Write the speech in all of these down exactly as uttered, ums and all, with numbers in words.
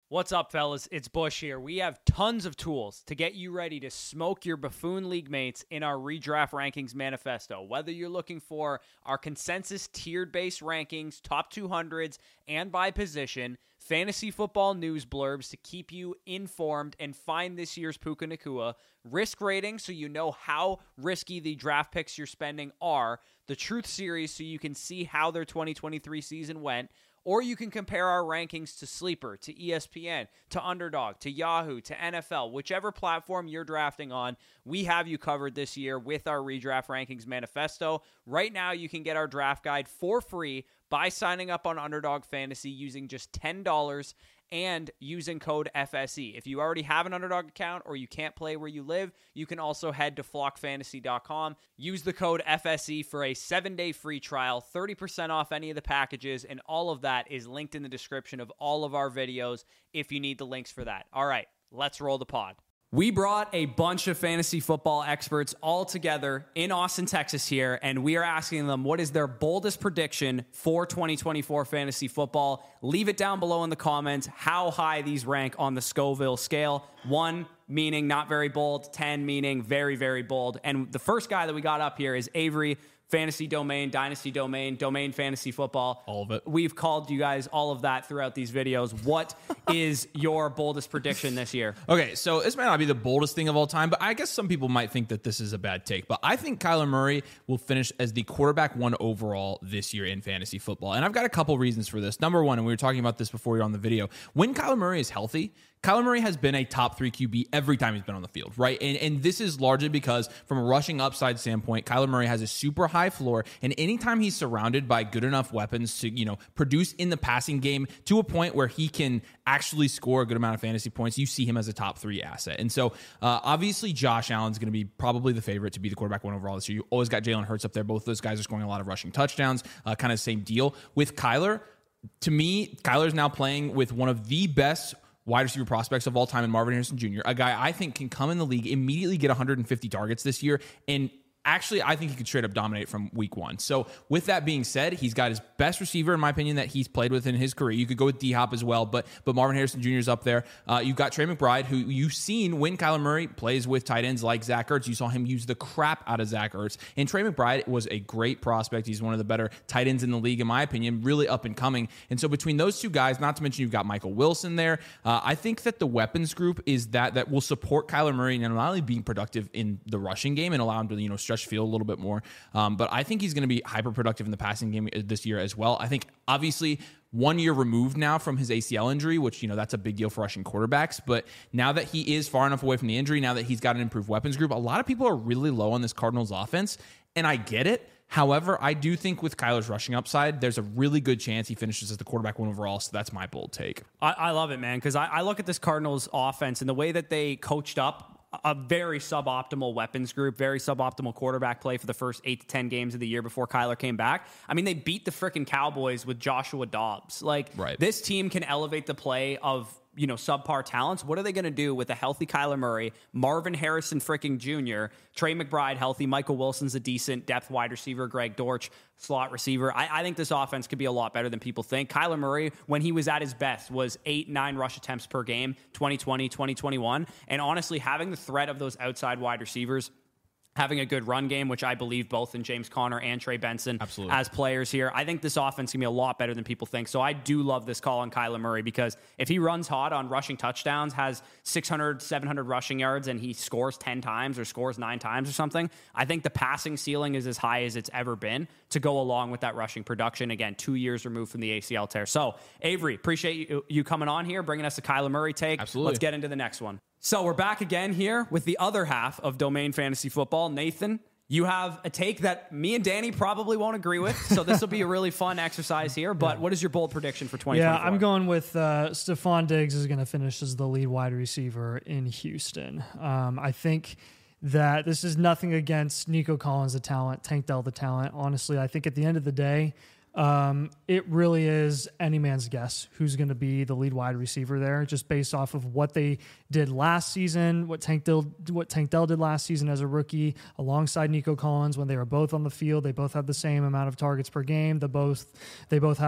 What's up, fellas? It's Bush here. We have tons of tools to get you ready to smoke your buffoon league mates in our redraft rankings manifesto. Whether you're looking for our consensus tiered based rankings, top two hundreds, and by position, fantasy football news blurbs to keep you informed and find this year's Puka Nacua, risk ratings so you know how risky the draft picks you're spending are, the Truth Series so you can see how their twenty twenty-three season went, or you can compare our rankings to Sleeper, to E S P N, to Underdog, to Yahoo, to N F L. Whichever platform you're drafting on, we have you covered this year with our Redraft Rankings Manifesto. Right now, you can get our draft guide for free by signing up on Underdog Fantasy using just ten dollars and using code F S E. If you already have an Underdog account or you can't play where you live, you can also head to flock fantasy dot com. Use the code F S E for a seven-day free trial, thirty percent off any of the packages, and all of that is linked in the description of all of our videos if you need the links for that. All right, let's roll the pod. We brought a bunch of fantasy football experts all together in Austin, Texas here, and we are asking them what is their boldest prediction for twenty twenty-four fantasy football. Leave it down below in the comments how high these rank on the Scoville scale. One meaning not very bold, ten meaning very, very bold. And the first guy that we got up here is Avery, Fantasy Domain, Dynasty Domain, Domain Fantasy Football. All of it. We've called you guys all of that throughout these videos. What is your boldest prediction this year? Okay, so this might not be the boldest thing of all time, but I guess some people might think that this is a bad take. But I think Kyler Murray will finish as the quarterback one overall this year in fantasy football. And I've got a couple reasons for this. Number one, and we were talking about this before you're on the video, when Kyler Murray is healthy, Kyler Murray has been a top three Q B every time he's been on the field, right? And and this is largely because from a rushing upside standpoint, Kyler Murray has a super high floor, and anytime he's surrounded by good enough weapons to, you know, produce in the passing game to a point where he can actually score a good amount of fantasy points, you see him as a top three asset. And so uh, obviously Josh Allen's going to be probably the favorite to be the quarterback one overall this year. You always got Jalen Hurts up there. Both of those guys are scoring a lot of rushing touchdowns, uh, kind of same deal. With Kyler, to me, Kyler's now playing with one of the best wide receiver prospects of all time in Marvin Harrison Junior, a guy I think can come in the league, immediately get one hundred fifty targets this year, and actually, I think he could straight up dominate from week one. So with that being said, he's got his best receiver, in my opinion, that he's played with in his career. You could go with D-Hop as well, but but Marvin Harrison Junior is up there. Uh, you've got Trey McBride, who you've seen when Kyler Murray plays with tight ends like Zach Ertz. You saw him use the crap out of Zach Ertz. And Trey McBride was a great prospect. He's one of the better tight ends in the league, in my opinion, really up and coming. And so between those two guys, not to mention you've got Michael Wilson there, uh, I think that the weapons group is that that will support Kyler Murray and not only being productive in the rushing game and allow him to, you know, stretch field a little bit more. Um, but I think he's going to be hyper productive in the passing game this year as well. I think obviously one year removed now from his A C L injury, which, you know, that's a big deal for rushing quarterbacks. But now that he is far enough away from the injury, now that he's got an improved weapons group, a lot of people are really low on this Cardinals offense. And I get it. However, I do think with Kyler's rushing upside, there's a really good chance he finishes as the quarterback one overall. So that's my bold take. I, I love it, man, because I, I look at this Cardinals offense and the way that they coached up a very suboptimal weapons group, very suboptimal quarterback play for the first eight to ten games of the year before Kyler came back. I mean, they beat the freaking Cowboys with Joshua Dobbs. Like, right. This team can elevate the play of, you know, subpar talents. What are they going to do with a healthy Kyler Murray, Marvin Harrison freaking Junior, Trey McBride healthy, Michael Wilson's a decent depth wide receiver, Greg Dortch, slot receiver. I, I think this offense could be a lot better than people think. Kyler Murray, when he was at his best, was eight, nine rush attempts per game, twenty twenty, twenty twenty-one. And honestly, having the threat of those outside wide receivers, having a good run game, which I believe both in James Conner and Trey Benson Absolutely. As players here. I think this offense can be a lot better than people think. So I do love this call on Kyler Murray because if he runs hot on rushing touchdowns, has six hundred, seven hundred rushing yards, and he scores ten times or scores nine times or something, I think the passing ceiling is as high as it's ever been to go along with that rushing production. Again, two years removed from the A C L tear. So Avery, appreciate you, you coming on here, bringing us a Kyler Murray take. Absolutely. Let's get into the next one. So we're back again here with the other half of Domain Fantasy Football. Nathan, you have a take that me and Danny probably won't agree with, so this will be a really fun exercise here. But yeah. What is your bold prediction for twenty twenty-four? Yeah, I'm going with uh, Stephon Diggs is going to finish as the lead wide receiver in Houston. Um, I think that this is nothing against Nico Collins, the talent, Tank Dell, the talent. Honestly, I think at the end of the day, Um, it really is any man's guess who's going to be the lead wide receiver there, just based off of what they did last season, what Tank Dell, what Tank Dell did last season as a rookie alongside Nico Collins when they were both on the field. They both had the same amount of targets per game. They both, they both had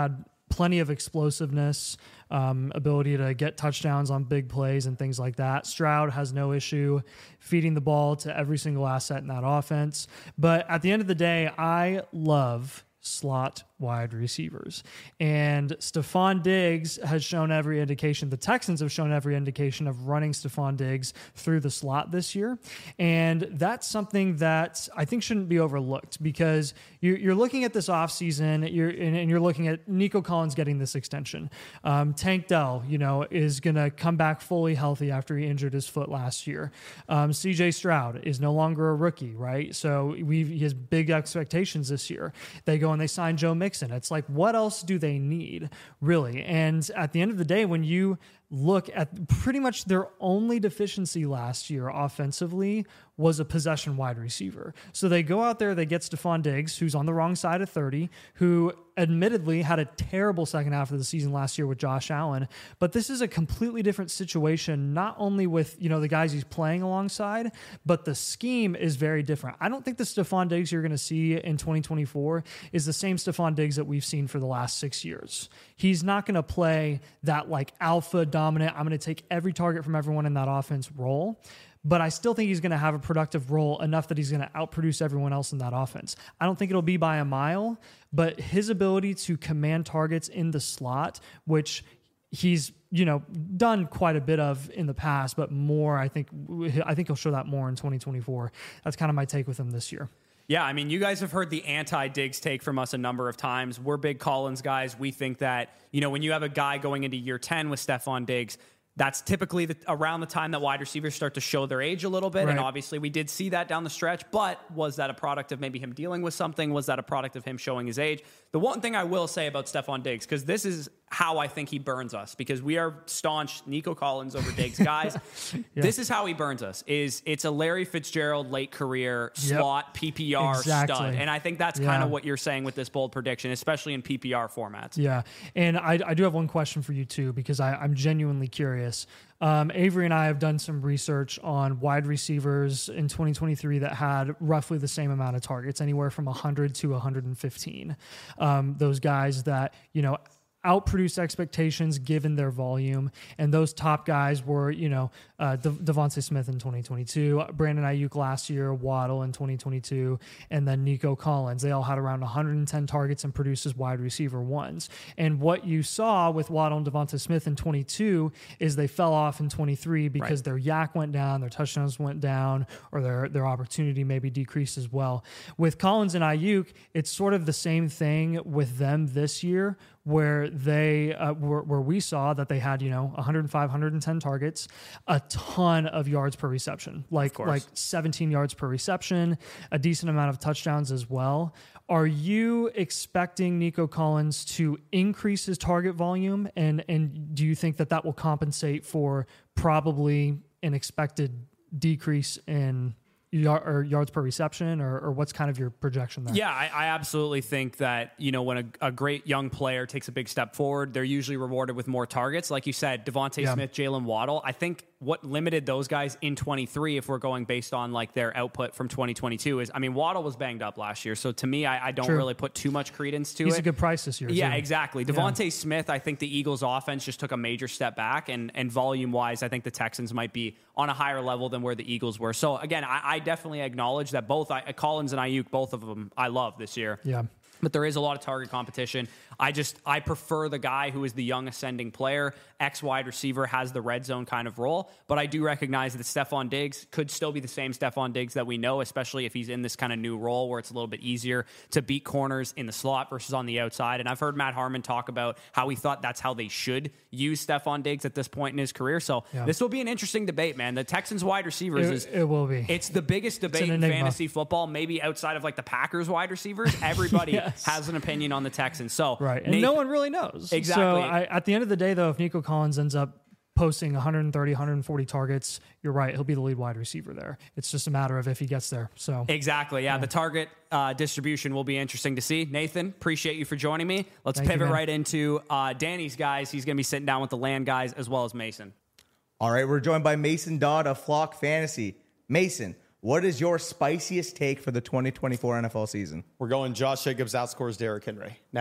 plenty of explosiveness, um, ability to get touchdowns on big plays and things like that. Stroud has no issue feeding the ball to every single asset in that offense. But at the end of the day, I love slot wide receivers. And Stephon Diggs has shown every indication, the Texans have shown every indication of running Stephon Diggs through the slot this year. And that's something that I think shouldn't be overlooked, because you're, you're looking at this offseason, you're, and, and you're looking at Nico Collins getting this extension. Um, Tank Dell, you know, is going to come back fully healthy after he injured his foot last year. Um, C J Stroud is no longer a rookie, right? So we've, he has big expectations this year. They go and they sign Joe Mixon. It's like, what else do they need, really? And at the end of the day, when you look at pretty much their only deficiency last year offensively was a possession wide receiver. So they go out there, they get Stephon Diggs, who's on the wrong side of thirty, who admittedly had a terrible second half of the season last year with Josh Allen. But this is a completely different situation, not only with, you know, the guys he's playing alongside, but the scheme is very different. I don't think the Stephon Diggs you're going to see in twenty twenty-four is the same Stephon Diggs that we've seen for the last six years. He's not going to play that like alpha dominant, I'm going to take every target from everyone in that offense role. But I still think he's going to have a productive role enough that he's going to outproduce everyone else in that offense. I don't think it'll be by a mile, but his ability to command targets in the slot, which he's, you know, done quite a bit of in the past, but more, I think, I think he'll show that more in twenty twenty-four. That's kind of my take with him this year. Yeah, I mean, you guys have heard the anti-Diggs take from us a number of times. We're big Collins guys. We think that, you know, when you have a guy going into year ten with Stephon Diggs, that's typically the, around the time that wide receivers start to show their age a little bit. Right. And obviously we did see that down the stretch, but was that a product of maybe him dealing with something? Was that a product of him showing his age? The one thing I will say about Stephon Diggs, because this is how I think he burns us, because we are staunch Nico Collins over Diggs guys. Yeah. This is how he burns us, is it's a Larry Fitzgerald late career slot yep. P P R exactly. stud. And I think that's yeah. kind of what you're saying with this bold prediction, especially in P P R formats. Yeah. And I, I do have one question for you too, because I, I'm genuinely curious. Um, Avery and I have done some research on wide receivers in twenty twenty-three that had roughly the same amount of targets, anywhere from one hundred to one hundred fifteen. Um, those guys that, you know, outproduced expectations given their volume. And those top guys were, you know, uh, De- Devontae Smith in twenty twenty-two, Brandon Ayuk last year, Waddle in twenty twenty-two, and then Nico Collins. They all had around one hundred ten targets and produced as wide receiver ones. And what you saw with Waddle and Devontae Smith in twenty-two is they fell off in twenty-three because right. their yak went down, their touchdowns went down, or their, their opportunity maybe decreased as well. With Collins and Ayuk, it's sort of the same thing with them this year, where they uh, where, where we saw that they had, you know, one hundred five, one hundred ten targets, a ton of yards per reception, like like seventeen yards per reception, a decent amount of touchdowns as well. Are you expecting Nico Collins to increase his target volume, and and do you think that that will compensate for probably an expected decrease in Yard, or yards per reception, or, or what's kind of your projection there? Yeah, I, I absolutely think that, you know, when a, a great young player takes a big step forward, they're usually rewarded with more targets. Like you said, Devontae yeah. Smith, Jalen Waddle. I think what limited those guys in twenty-three, if we're going based on like their output from twenty twenty-two, is, I mean, Waddle was banged up last year. So to me, I, I don't True. really put too much credence to He's it. He's a good price this year. Yeah, too. exactly. Devontae yeah. Smith, I think the Eagles offense just took a major step back, and, and volume wise, I think the Texans might be on a higher level than where the Eagles were. So again, I, I definitely acknowledge that both I, Collins and Ayuk, both of them, I love this year. Yeah. But there is a lot of target competition. I just, I prefer the guy who is the young ascending player. Ex wide receiver, has the red zone kind of role. But I do recognize that Stephon Diggs could still be the same Stephon Diggs that we know, especially if he's in this kind of new role where it's a little bit easier to beat corners in the slot versus on the outside. And I've heard Matt Harmon talk about how he thought that's how they should use Stephon Diggs at this point in his career. So yeah. this will be an interesting debate, man. The Texans wide receivers it, is it will be. It's the biggest debate in fantasy football, maybe outside of like the Packers wide receivers. Everybody yes. has an opinion on the Texans. So right, and Nathan, no one really knows exactly. So I, at the end of the day, though, if Nico Collins ends up posting one hundred thirty, one hundred forty targets, you're right, he'll be the lead wide receiver there. It's just a matter of if he gets there. So exactly, yeah. yeah. The target uh, distribution will be interesting to see. Nathan, appreciate you for joining me. Let's Thank pivot you, right into uh, Danny's guys. He's going to be sitting down with the land guys as well as Mason. All right, we're joined by Mason Dodd of Flock Fantasy. Mason, what is your spiciest take for the twenty twenty-four N F L season? We're going Josh Jacobs outscores Derrick Henry. Now, Ooh.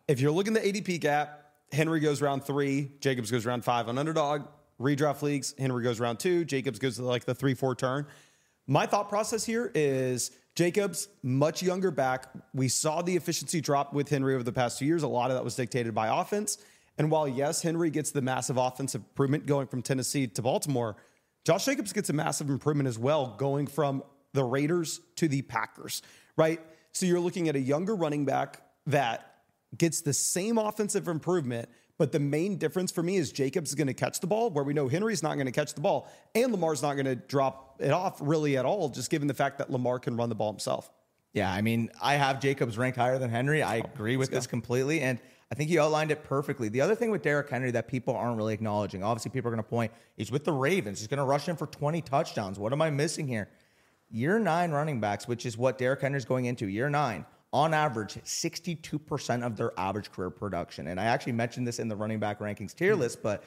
if you're looking at the A D P gap, Henry goes round three, Jacobs goes round five on underdog. Redraft leagues, Henry goes round two, Jacobs goes to like the three, four turn. My thought process here is Jacobs, much younger back. We saw the efficiency drop with Henry over the past two years. A lot of that was dictated by offense. And while, yes, Henry gets the massive offensive improvement going from Tennessee to Baltimore, Josh Jacobs gets a massive improvement as well going from the Raiders to the Packers, right? So you're looking at a younger running back that gets the same offensive improvement, but the main difference for me is Jacobs is going to catch the ball, where we know Henry's not going to catch the ball, and Lamar's not going to drop it off really at all, just given the fact that Lamar can run the ball himself. Yeah, I mean, I have Jacobs ranked higher than Henry. I agree with this completely, and I think you outlined it perfectly. The other thing with Derrick Henry that people aren't really acknowledging, obviously people are going to point, he's with the Ravens. He's going to rush in for twenty touchdowns. What am I missing here? Year nine running backs, which is what Derrick Henry's going into, year nine, on average, sixty-two percent of their average career production. And I actually mentioned this in the running back rankings tier list, but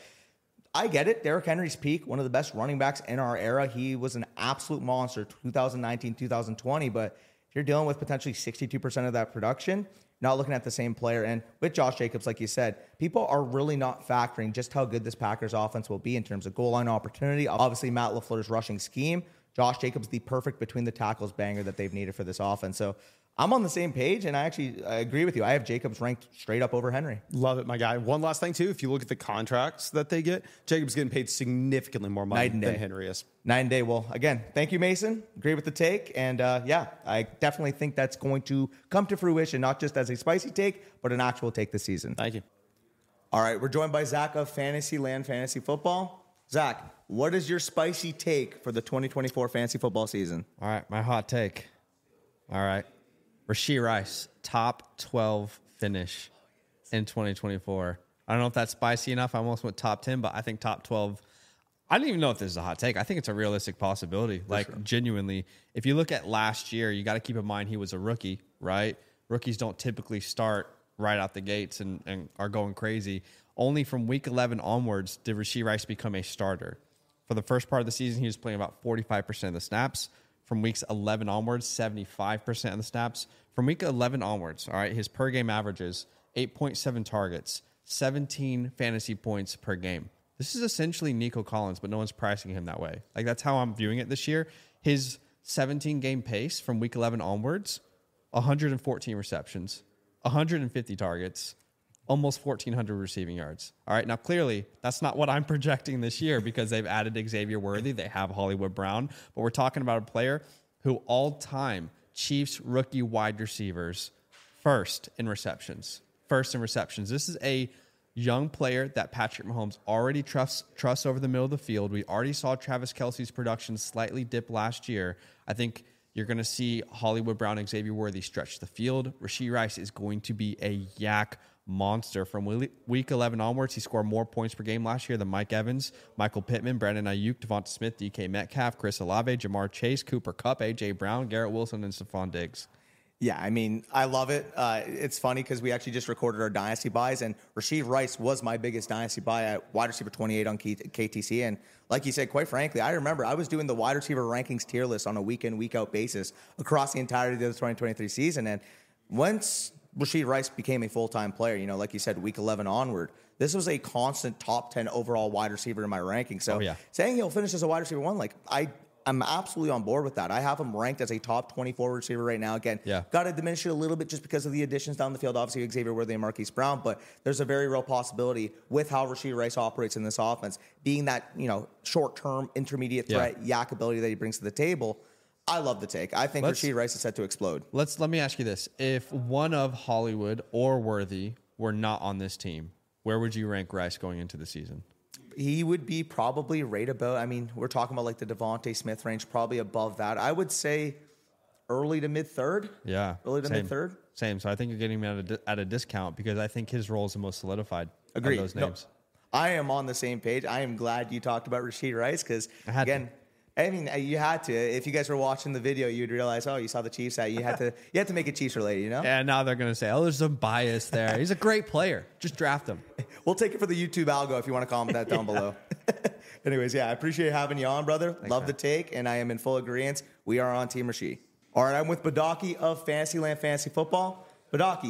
I get it. Derrick Henry's peak, one of the best running backs in our era. He was an absolute monster, twenty nineteen, twenty twenty. But if you're dealing with potentially sixty-two percent of that production, not looking at the same player. And with Josh Jacobs, like you said, people are really not factoring just how good this Packers offense will be in terms of goal line opportunity. Obviously, Matt LaFleur's rushing scheme. Josh Jacobs, the perfect between the tackles banger that they've needed for this offense. So I'm on the same page, and I actually I agree with you. I have Jacobs ranked straight up over Henry. Love it, my guy. One last thing, too. If you look at the contracts that they get, Jacobs getting paid significantly more money than Henry is. Night and day. Well, again, thank you, Mason. Agree with the take. And, uh, yeah, I definitely think that's going to come to fruition, not just as a spicy take, but an actual take this season. Thank you. All right, we're joined by Zach of Fantasyland Fantasy Football. Zach, what is your spicy take for the twenty twenty-four fantasy football season? All right, my hot take. All right. Rashee Rice, top twelve finish in twenty twenty-four. I don't know if that's spicy enough. I almost went top ten, but I think top twelve. I don't even know if this is a hot take. I think it's a realistic possibility. For like, sure. Genuinely, if you look at last year, you got to keep in mind he was a rookie, right? Rookies don't typically start right out the gates and, and are going crazy. Only from week eleven onwards did Rashee Rice become a starter. For the first part of the season, he was playing about forty-five percent of the snaps. From weeks eleven onwards, seventy-five percent of the snaps. From week eleven onwards, all right, his per game averages eight point seven targets, seventeen fantasy points per game. This is essentially Nico Collins, but no one's pricing him that way. Like, that's how I'm viewing it this year. His seventeen game pace from week eleven onwards, one hundred fourteen receptions, one hundred fifty targets, almost fourteen hundred receiving yards. All right, now clearly that's not what I'm projecting this year because they've added Xavier Worthy. They have Hollywood Brown. But we're talking about a player who all-time Chiefs rookie wide receivers first in receptions. First in receptions. This is a young player that Patrick Mahomes already trusts, trusts over the middle of the field. We already saw Travis Kelce's production slightly dip last year. I think you're going to see Hollywood Brown and Xavier Worthy stretch the field. Rashee Rice is going to be a yak monster. From week eleven onwards, he scored more points per game last year than Mike Evans, Michael Pittman, Brandon Ayuk, Devonta Smith, D K Metcalf, Chris Olave, Jamar Chase, Cooper Kupp, A J Brown, Garrett Wilson, and Stephon Diggs. Yeah, I mean, I love it. Uh, it's funny because we actually just recorded our dynasty buys, and Rashee Rice was my biggest dynasty buy at wide receiver twenty-eight on K T C. And like you said, quite frankly, I remember I was doing the wide receiver rankings tier list on a week in, week out basis across the entirety of the twenty twenty-three season. And once Rashee Rice became a full-time player, you know, like you said, week eleven onward, this was a constant top ten overall wide receiver in my ranking. So oh, yeah. saying he'll finish as a wide receiver one, like I, I'm absolutely on board with that. I have him ranked as a top twenty-four receiver right now. Again, yeah. got to diminish it a little bit just because of the additions down the field. Obviously, Xavier Worthy and Marquise Brown, but there's a very real possibility with how Rashee Rice operates in this offense, being that, you know, short-term, intermediate threat, yeah. yak ability that he brings to the table. I love the take. I think let's, Rashee Rice is set to explode. Let's let me ask you this: if one of Hollywood or Worthy were not on this team, where would you rank Rice going into the season? He would be probably right about. I mean, we're talking about like the Devontae Smith range, probably above that. I would say early to mid third. Yeah, early to mid third. Same. So I think you're getting him at a, at a discount because I think his role is the most solidified. Agreed. Of those names. No, I am on the same page. I am glad you talked about Rashee Rice because again. To. I mean, you had to. If you guys were watching the video, you'd realize, oh, you saw the Chiefs hat. You had to. You had to make it Chiefs related, you know. Yeah. Now they're going to say, oh, there's some bias there. He's a great player. Just draft him. We'll take it for the YouTube algo if you want to comment that down yeah. below. Anyways, yeah, I appreciate having you on, brother. Thanks, Love man. the take, and I am in full agreement. We are on Team Rashee. All right, I'm with Badaki of Fantasyland Fantasy Football. Badaki,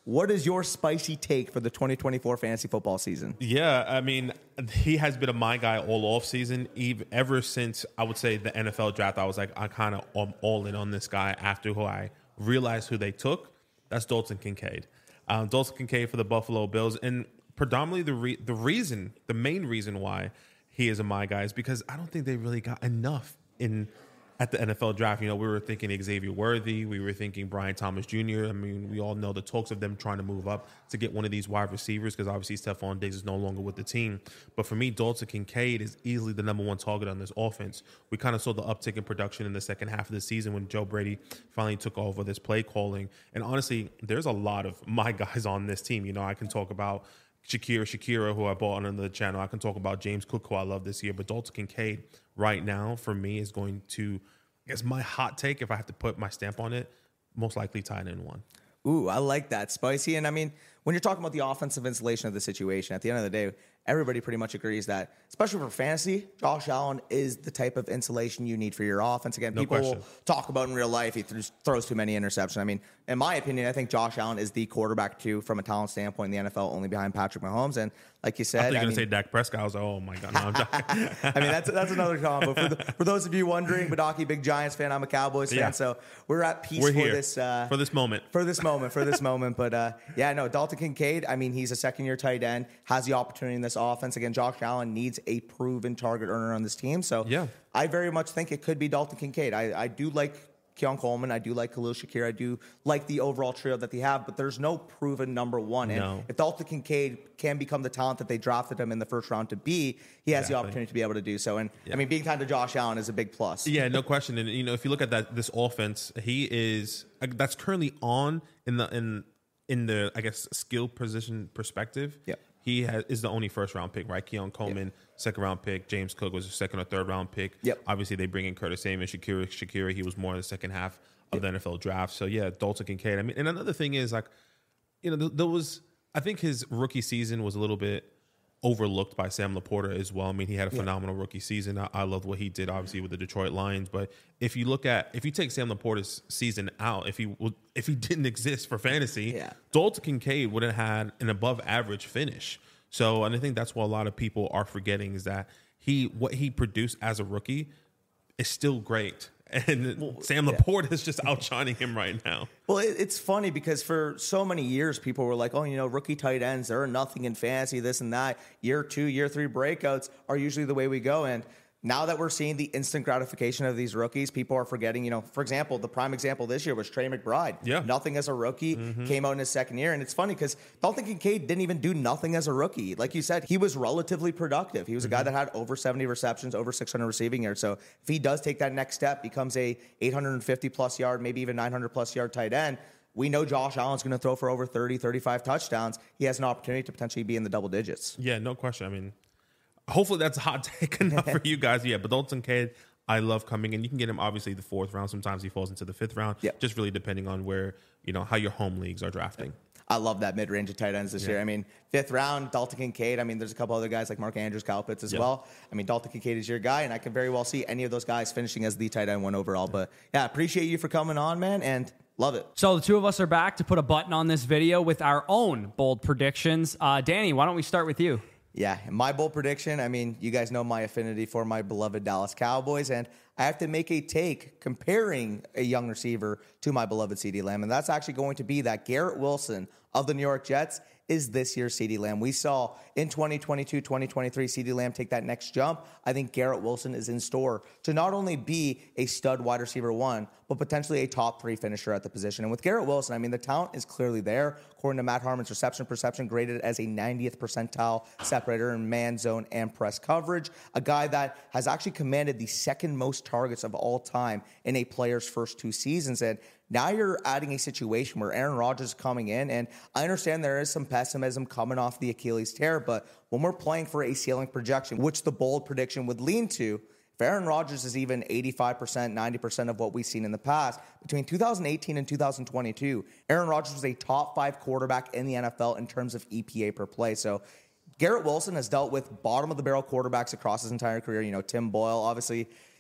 what is your spicy take for the twenty twenty-four fantasy football season? Yeah, I mean, he has been a my guy all off season, even ever since I would say the N F L draft. I was like, I kind of am all in on this guy after who I realized who they took. That's Dalton Kincaid. Um, Dalton Kincaid for the Buffalo Bills, and predominantly the re- the reason, the main reason why he is a my guy is because I don't think they really got enough in. At the N F L draft, you know, we were thinking Xavier Worthy. We were thinking Brian Thomas Junior I mean, we all know the talks of them trying to move up to get one of these wide receivers because obviously Stephon Diggs is no longer with the team. But for me, Dalton Kincaid is easily the number one target on this offense. We kind of saw the uptick in production in the second half of the season when Joe Brady finally took over this play calling. And honestly, there's a lot of my guys on this team. You know, I can talk about Shakira, Shakira, who I bought on another channel. I can talk about James Cook, who I love this year. But Dalton Kincaid right now, for me, is going to, I guess my hot take, if I have to put my stamp on it, most likely tied in one. Ooh, I like that. Spicy. And I mean, when you're talking about the offensive insulation of the situation, at the end of the day, everybody pretty much agrees that, especially for fantasy, Josh Allen is the type of insulation you need for your offense. Again, No people question. will talk about in real life, he th- throws too many interceptions. I mean, in my opinion, I think Josh Allen is the quarterback, too, from a talent standpoint in the N F L, only behind Patrick Mahomes. And like you I said, thought you were I going mean, to say Dak Prescott. I was like, oh, my God. No, I'm joking. I mean, that's that's another combo. For, the, for those of you wondering, Badaki, big Giants fan, I'm a Cowboys Yeah. fan, so we're at peace We're for here this uh, for this moment. for this moment, for this moment. But uh, yeah, no, Dalton Kincaid, I mean, he's a second year tight end, has the opportunity in this offense. Again, Josh Allen needs a proven target earner on this team. So Yeah. I very much think it could be Dalton Kincaid. I, I do like Keon Coleman. I do like Khalil Shakir. I do like the overall trio that they have, but there's no proven number one. And No. if Dalton Kincaid can become the talent that they drafted him in the first round to be, he has the Exactly. opportunity to be able to do so. And I mean, being tied to Josh Allen is a big plus. Yeah, no question. And you know, if you look at that this offense, he is that's currently on in the in in the I guess skill position perspective. Yeah. He has, is the only first round pick, right? Keon Coleman, second round pick. James Cook was a second or third round pick. Yep. Obviously, they bring in Curtis Samuel, Shakira. Shakira, he was more in the second half of the N F L draft. So yeah, Dalton Kincaid. I mean, and another thing is like, you know, th- there was I think his rookie season was a little bit overlooked by Sam Laporta as well. I mean, he had a phenomenal rookie season. I, I love what he did, obviously, with the Detroit Lions. But if you look at, if you take Sam Laporta's season out, if he would, if he didn't exist for fantasy, Yeah. Dalton Kincaid would have had an above average finish. So, and I think that's what a lot of people are forgetting is that he, what he produced as a rookie is still great. And Sam Laporta is just outshining him right now. Well, it, it's funny because for so many years, people were like, oh, you know, rookie tight ends, they're nothing in fantasy, this and that. Year two, year three breakouts are usually the way we go. And now that we're seeing the instant gratification of these rookies, people are forgetting, you know, for example, the prime example this year was Trey McBride. Yeah. Nothing as a rookie, came out in his second year. And it's funny because Dalton Kincaid didn't even do nothing as a rookie. Like you said, he was relatively productive. He was a guy that had over seventy receptions, over six hundred receiving yards. So if he does take that next step, becomes a eight hundred fifty plus yard, maybe even nine hundred plus yard tight end, we know Josh Allen's going to throw for over thirty, thirty-five touchdowns. He has an opportunity to potentially be in the double digits. Yeah, no question. I mean, hopefully that's a hot take enough for you guys. Yeah, but Dalton Kincaid, I love coming in. You can get him obviously the fourth round. Sometimes he falls into the fifth round. Yeah. Just really depending on where, you know, how your home leagues are drafting. I love that mid-range of tight ends this year. I mean, fifth round, Dalton Kincaid. I mean, there's a couple other guys like Mark Andrews, Kyle Pitts as Yeah. well. I mean, Dalton Kincaid is your guy, and I can very well see any of those guys finishing as the tight end one overall. But yeah, appreciate you for coming on, man, and love it. So the two of us are back to put a button on this video with our own bold predictions. Uh, Danny, why don't we start with you? Yeah, my bold prediction, I mean, you guys know my affinity for my beloved Dallas Cowboys, and I have to make a take comparing a young receiver to my beloved CeeDee Lamb, and that's actually going to be that Garrett Wilson of the New York Jets is this year's CeeDee Lamb. We saw in twenty twenty-two, twenty twenty-three CeeDee Lamb take that next jump. I think Garrett Wilson is in store to not only be a stud wide receiver one, but potentially a top three finisher at the position. And with Garrett Wilson, I mean, the talent is clearly there. According to Matt Harmon's reception perception, graded as a ninetieth percentile separator in man, zone, and press coverage. A guy that has actually commanded the second most targets of all time in a player's first two seasons. And now you're adding a situation where Aaron Rodgers is coming in, and I understand there is some pessimism coming off the Achilles tear, but when we're playing for a ceiling projection, which the bold prediction would lean to, if Aaron Rodgers is even eighty-five percent, ninety percent of what we've seen in the past, between two thousand eighteen and two thousand twenty-two, Aaron Rodgers was a top five quarterback in the N F L in terms of E P A per play. So Garrett Wilson has dealt with bottom of the barrel quarterbacks across his entire career. You know, Tim Boyle, obviously,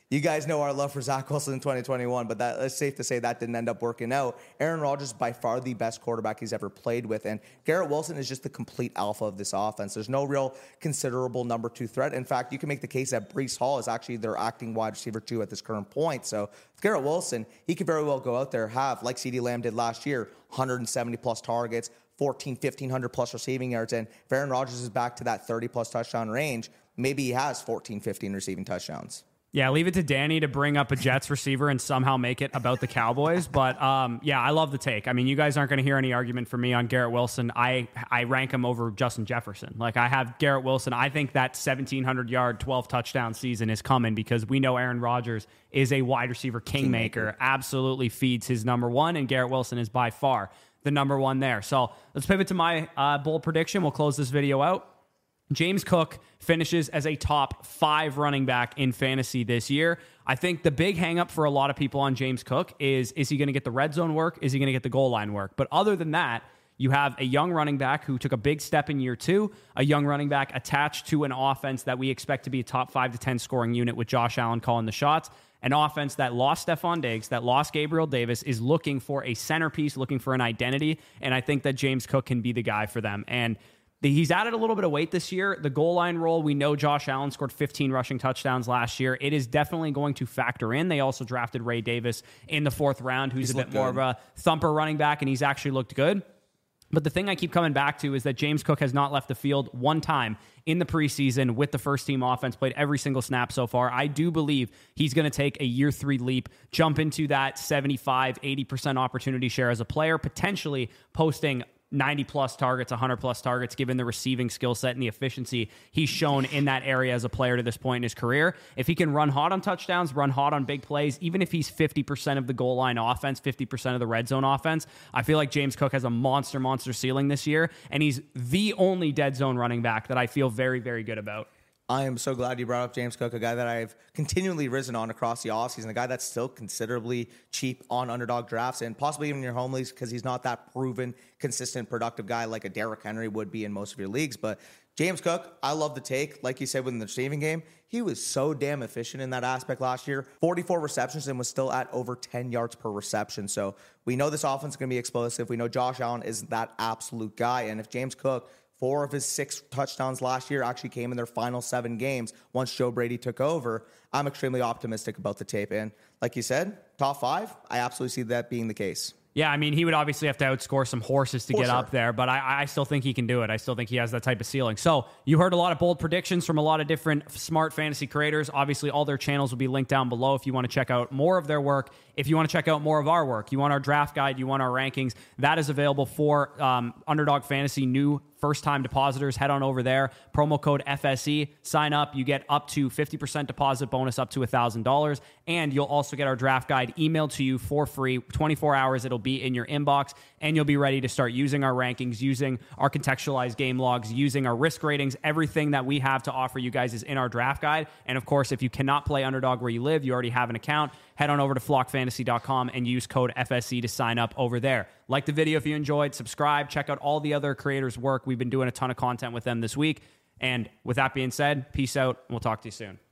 You guys know our love for Zach Wilson in twenty twenty-one, but that, it's safe to say that didn't end up working out. Aaron Rodgers is by far the best quarterback he's ever played with, and Garrett Wilson is just the complete alpha of this offense. There's no real considerable number two threat. In fact, you can make the case that Breece Hall is actually their acting wide receiver two at this current point. So with Garrett Wilson, he could very well go out there, have, like CeeDee Lamb did last year, one hundred seventy plus targets, fourteen, fifteen hundred plus receiving yards, and if Aaron Rodgers is back to that thirty plus touchdown range, maybe he has fourteen, fifteen receiving touchdowns. Yeah, leave it to Danny to bring up a Jets receiver and somehow make it about the Cowboys. But um, yeah, I love the take. I mean, you guys aren't going to hear any argument from me on Garrett Wilson. I I rank him over Justin Jefferson. Like, I have Garrett Wilson. I think that seventeen hundred yard, twelve touchdown season is coming because we know Aaron Rodgers is a wide receiver kingmaker. Absolutely feeds his number one, and Garrett Wilson is by far the number one there. So let's pivot to my uh, bold prediction. We'll close this video out. James Cook finishes as a top five running back in fantasy this year. I think the big hangup for a lot of people on James Cook is, is he going to get the red zone work? Is he going to get the goal line work? But other than that, you have a young running back who took a big step in year two, a young running back attached to an offense that we expect to be a top five to ten scoring unit with Josh Allen calling the shots. An offense that lost Stephon Diggs, that lost Gabriel Davis, is looking for a centerpiece, looking for an identity. And I think that James Cook can be the guy for them. And he's added a little bit of weight this year. The goal line role, we know Josh Allen scored fifteen rushing touchdowns last year. It is definitely going to factor in. They also drafted Ray Davis in the fourth round, who's he's a bit more good. of a thumper running back, and he's actually looked good. But the thing I keep coming back to is that James Cook has not left the field one time in the preseason with the first team offense, played every single snap so far. I do believe he's going to take a year three leap, jump into that seventy-five, eighty percent opportunity share as a player, potentially posting ninety plus targets, one hundred plus targets, given the receiving skill set and the efficiency he's shown in that area as a player to this point in his career. If he can run hot on touchdowns, run hot on big plays, even if he's fifty percent of the goal line offense, fifty percent of the red zone offense, I feel like James Cook has a monster, monster ceiling this year, and he's the only dead zone running back that I feel very, very good about. I am so glad you brought up James Cook, a guy that I've continually risen on across the offseason, a guy that's still considerably cheap on underdog drafts and possibly even your home leagues because he's not that proven, consistent, productive guy like a Derrick Henry would be in most of your leagues. But James Cook, I love the take. Like you said, within the receiving game, he was so damn efficient in that aspect last year. forty-four receptions and was still at over ten yards per reception. So we know this offense is going to be explosive. We know Josh Allen is that absolute guy. And if James Cook, four of his six touchdowns last year actually came in their final seven games once Joe Brady took over, I'm extremely optimistic about the tape. And like you said, top five, I absolutely see that being the case. Yeah, I mean, he would obviously have to outscore some horses to For get sure. up there, but I, I still think he can do it. I still think he has that type of ceiling. So you heard a lot of bold predictions from a lot of different smart fantasy creators. Obviously, all their channels will be linked down below if you want to check out more of their work. If you want to check out more of our work, you want our draft guide, you want our rankings, that is available for um, Underdog Fantasy new first-time depositors. Head on over there. Promo code F S E. Sign up. You get up to fifty percent deposit bonus up to one thousand dollars. And you'll also get our draft guide emailed to you for free. twenty-four hours. It'll be in your inbox. And you'll be ready to start using our rankings, using our contextualized game logs, using our risk ratings. Everything that we have to offer you guys is in our draft guide. And of course, if you cannot play Underdog where you live, you already have an account, head on over to flock fantasy dot com and use code F S E to sign up over there. Like the video if you enjoyed, subscribe, check out all the other creators' work. We've been doing a ton of content with them this week. And with that being said, peace out, and we'll talk to you soon.